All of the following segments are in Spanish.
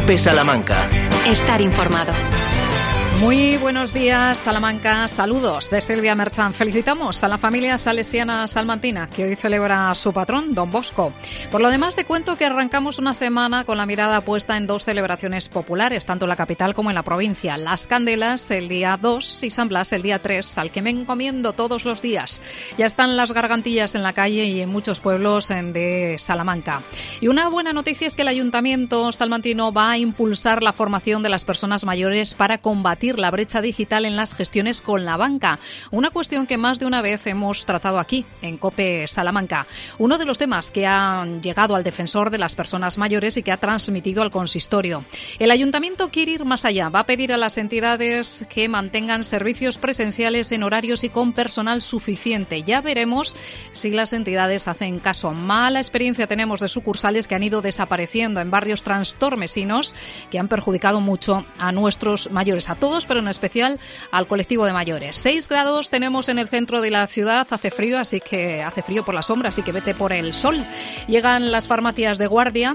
COPE Salamanca. Estar informado. Muy buenos días, Salamanca. Saludos de Silvia Merchán. Felicitamos a la familia salesiana salmantina, que hoy celebra a su patrón, Don Bosco. Por lo demás, te cuento que arrancamos una semana con la mirada puesta en dos celebraciones populares, tanto en la capital como en la provincia. Las Candelas el día 2 y San Blas el día 3, al que me encomiendo todos los días. Ya están las gargantillas en la calle y en muchos pueblos de Salamanca. Y una buena noticia es que el Ayuntamiento salmantino va a impulsar la formación de las personas mayores para combatir la brecha digital en las gestiones con la banca. Una cuestión que más de una vez hemos tratado aquí, en COPE Salamanca. Uno de los temas que han llegado al defensor de las personas mayores y que ha transmitido al consistorio. El Ayuntamiento quiere ir más allá. Va a pedir a las entidades que mantengan servicios presenciales en horarios y con personal suficiente. Ya veremos si las entidades hacen caso. Mala experiencia tenemos de sucursales que han ido desapareciendo en barrios trastormesinos que han perjudicado mucho a nuestros mayores, a todos, pero en especial al colectivo de mayores. 6 grados tenemos en el centro de la ciudad, hace frío por la sombra, así que vete por el sol. Llegan las farmacias de guardia.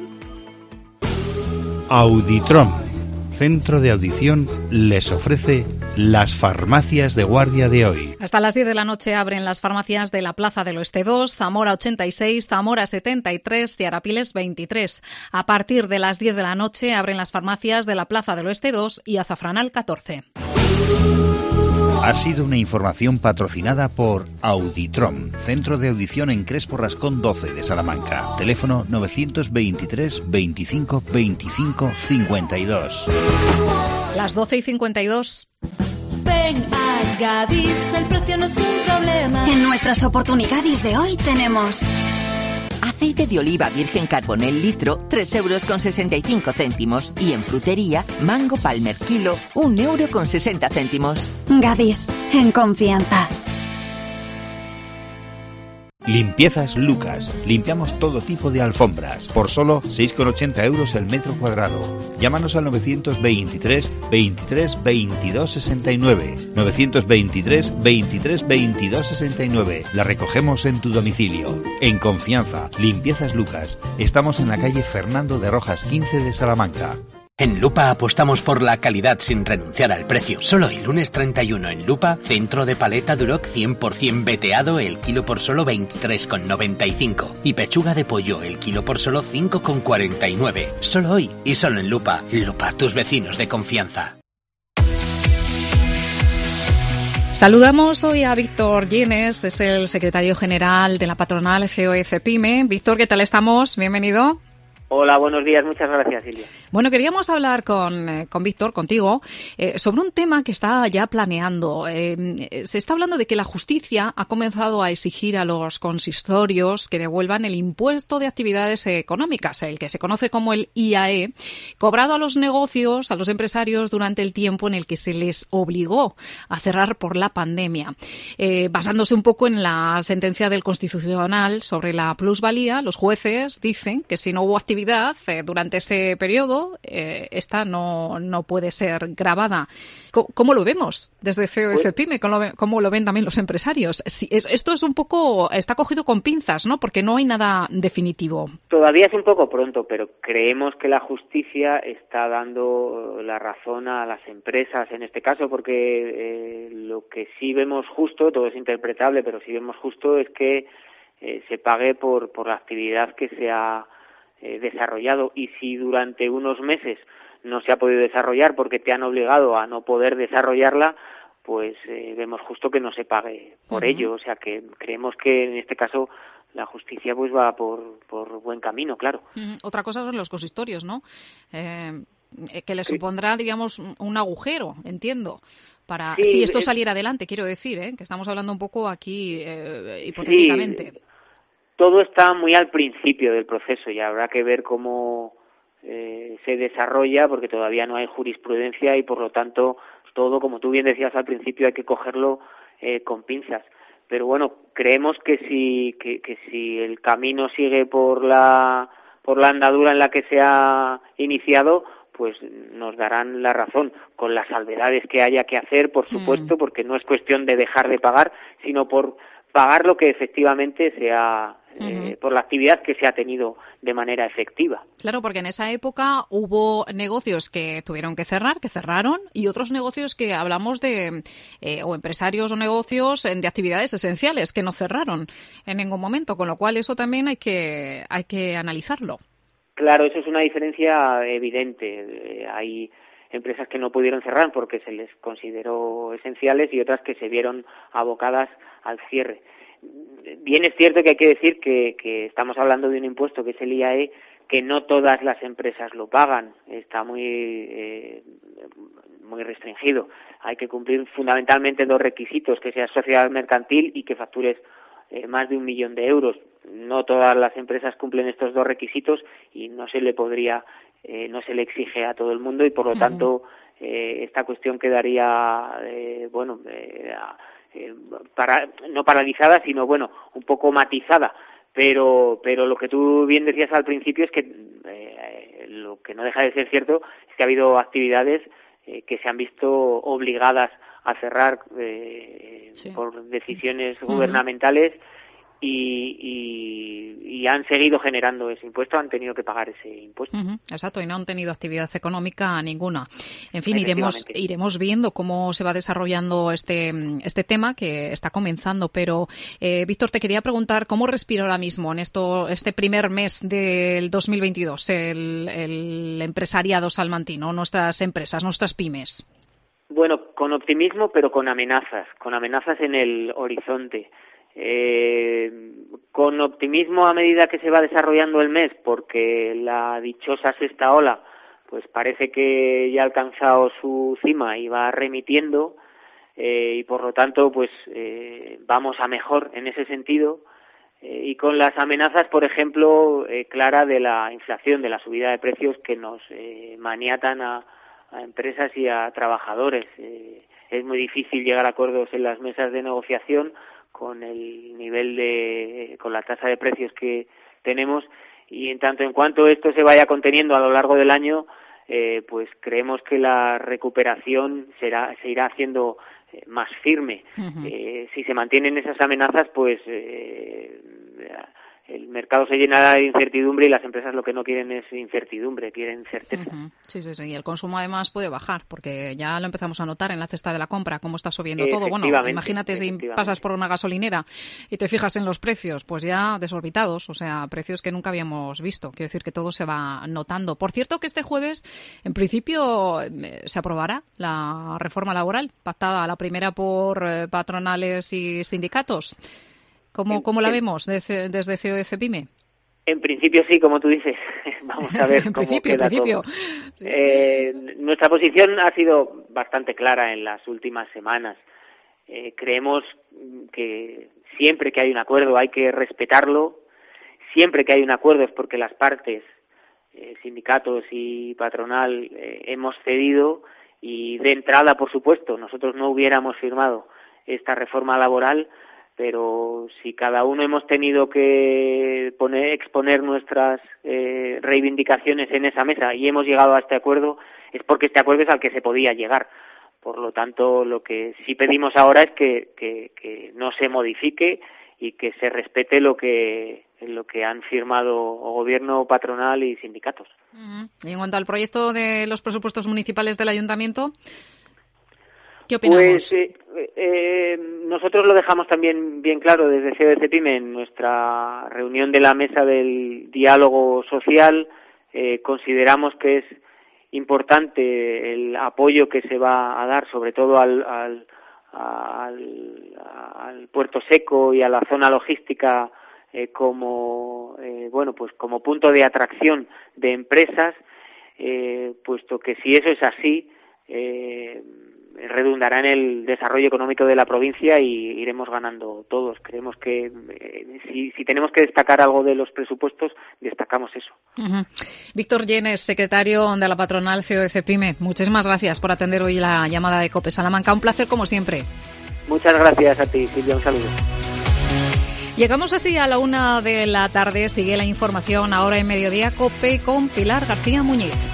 Auditrom, centro de audición, les ofrece las farmacias de guardia de hoy. Hasta las 10 de la noche abren las farmacias de la Plaza del Oeste 2, Zamora 86, Zamora 73 y Arapiles 23. A partir de las 10 de la noche abren las farmacias de la Plaza del Oeste 2 y Azafranal 14. Ha sido una información patrocinada por Auditrom, centro de audición en Crespo Rascón 12 de Salamanca. Teléfono 923 25 25 52. Las 12:52. Ven a Gadis, el precio no es un problema. En nuestras oportunidades de hoy tenemos aceite de oliva virgen Carbonel litro, 3,65 €. Y en frutería, mango Palmer kilo, 1,60 €. Gadis, en confianza. Limpiezas Lucas. Limpiamos todo tipo de alfombras por solo 6,80 € el metro cuadrado. Llámanos al 923 23 22 69. 923 23 22 69. La recogemos en tu domicilio. En confianza. Limpiezas Lucas. Estamos en la calle Fernando de Rojas 15 de Salamanca. En Lupa apostamos por la calidad sin renunciar al precio. Solo el lunes 31 en Lupa, centro de paleta Duroc 100% veteado, el kilo por solo 23,95. Y pechuga de pollo, el kilo por solo 5,49. Solo hoy y solo en Lupa. Lupa, tus vecinos de confianza. Saludamos hoy a Víctor Llenes, es el secretario general de la patronal COE-CEPIME. Víctor, ¿qué tal estamos? Bienvenido. Hola, buenos días. Muchas gracias, Silvia. Bueno, queríamos hablar con Víctor, contigo, sobre un tema que está ya planeando. Se está hablando de que la justicia ha comenzado a exigir a los consistorios que devuelvan el impuesto de actividades económicas, el que se conoce como el IAE, cobrado a los negocios, a los empresarios durante el tiempo en el que se les obligó a cerrar por la pandemia. Basándose un poco en la sentencia del Constitucional sobre la plusvalía, los jueces dicen que si no hubo actividad durante ese periodo, esta no puede ser gravada. ¿Cómo lo vemos desde COE-CEPIME? ¿Cómo lo ven también los empresarios? Esto es un poco, está cogido con pinzas, ¿no? Porque no hay nada definitivo. Todavía es un poco pronto, pero creemos que la justicia está dando la razón a las empresas en este caso, porque lo que sí vemos justo, todo es interpretable, pero sí vemos justo es que se pague por la actividad que se ha desarrollado, y si durante unos meses no se ha podido desarrollar porque te han obligado a no poder desarrollarla, pues vemos justo que no se pague por ello. O sea que creemos que en este caso la justicia pues va por buen camino, claro. Otra cosa son los consistorios, ¿no? Que le supondrá, digamos, un agujero, entiendo, para si esto saliera adelante, quiero decir, que estamos hablando un poco aquí hipotéticamente. Sí. Todo está muy al principio del proceso y habrá que ver cómo se desarrolla, porque todavía no hay jurisprudencia y por lo tanto todo, como tú bien decías al principio, hay que cogerlo con pinzas. Pero bueno, creemos que si el camino sigue por la andadura en la que se ha iniciado, pues nos darán la razón, con las salvedades que haya que hacer, por supuesto, porque no es cuestión de dejar de pagar, sino por pagar lo que efectivamente se ha por la actividad que se ha tenido de manera efectiva. Claro, porque en esa época hubo negocios que tuvieron que cerrar, que cerraron, y otros negocios que hablamos de, o empresarios o negocios de actividades esenciales que no cerraron en ningún momento, con lo cual eso también hay que analizarlo. Claro, eso es una diferencia evidente. Hay empresas que no pudieron cerrar porque se les consideró esenciales y otras que se vieron abocadas al cierre. Bien es cierto que hay que decir que estamos hablando de un impuesto que es el IAE, que no todas las empresas lo pagan, está muy restringido. Hay que cumplir fundamentalmente 2 requisitos: que seas sociedad mercantil y que factures más de 1 millón de euros. No todas las empresas cumplen estos 2 requisitos y no se le exige a todo el mundo, y por lo tanto esta cuestión quedaría no paralizada, sino un poco matizada. Pero lo que tú bien decías al principio es que lo que no deja de ser cierto es que ha habido actividades que se han visto obligadas a cerrar por decisiones gubernamentales y han seguido generando ese impuesto, han tenido que pagar ese impuesto. Exacto, y no han tenido actividad económica ninguna. En fin, iremos viendo cómo se va desarrollando este tema que está comenzando, pero Víctor, te quería preguntar cómo respira ahora mismo en este primer mes del 2022 el empresariado salmantino, nuestras empresas, nuestras pymes. Bueno, con optimismo, pero con amenazas en el horizonte. Con optimismo a medida que se va desarrollando el mes, porque la dichosa sexta ola pues parece que ya ha alcanzado su cima y va remitiendo, y por lo tanto pues vamos a mejor en ese sentido, y con las amenazas, por ejemplo, clara de la inflación, de la subida de precios que nos maniatan a empresas y a trabajadores. Es muy difícil llegar a acuerdos en las mesas de negociación con el nivel con la tasa de precios que tenemos, y en tanto en cuanto esto se vaya conteniendo a lo largo del año, pues creemos que la recuperación se irá haciendo más firme. Si se mantienen esas amenazas, pues el mercado se llenará de incertidumbre, y las empresas lo que no quieren es incertidumbre, quieren certeza. Sí, y el consumo además puede bajar, porque ya lo empezamos a notar en la cesta de la compra, cómo está subiendo todo. Bueno, imagínate si pasas por una gasolinera y te fijas en los precios, pues ya desorbitados, o sea, precios que nunca habíamos visto. Quiero decir que todo se va notando. Por cierto, que este jueves, en principio, se aprobará la reforma laboral, pactada la primera por patronales y sindicatos. ¿Cómo la vemos desde COE-CEPYME? En principio sí, como tú dices. Vamos a ver cómo queda todo. Sí. Nuestra posición ha sido bastante clara en las últimas semanas. Creemos que siempre que hay un acuerdo hay que respetarlo. Siempre que hay un acuerdo es porque las partes, sindicatos y patronal, hemos cedido, y de entrada, por supuesto, nosotros no hubiéramos firmado esta reforma laboral, pero si cada uno hemos tenido que exponer nuestras reivindicaciones en esa mesa y hemos llegado a este acuerdo, es porque este acuerdo es al que se podía llegar. Por lo tanto, lo que sí pedimos ahora es que no se modifique y que se respete lo que han firmado gobierno, patronal y sindicatos. Y en cuanto al proyecto de los presupuestos municipales del ayuntamiento, ¿qué opinamos? Pues nosotros lo dejamos también bien claro desde COE-CEPYME en nuestra reunión de la mesa del diálogo social. Consideramos que es importante el apoyo que se va a dar, sobre todo al puerto seco y a la zona logística, como punto de atracción de empresas, puesto que si eso es así, redundará en el desarrollo económico de la provincia y iremos ganando todos. Creemos que si tenemos que destacar algo de los presupuestos, destacamos eso. Víctor Llenes, secretario de la patronal COE-CEPYME, muchísimas gracias por atender hoy la llamada de COPE Salamanca. Un placer como siempre. Muchas gracias a ti, Silvia. Un saludo. Llegamos así a la 1 de la tarde. Sigue la información ahora en Mediodía COPE con Pilar García Muñiz.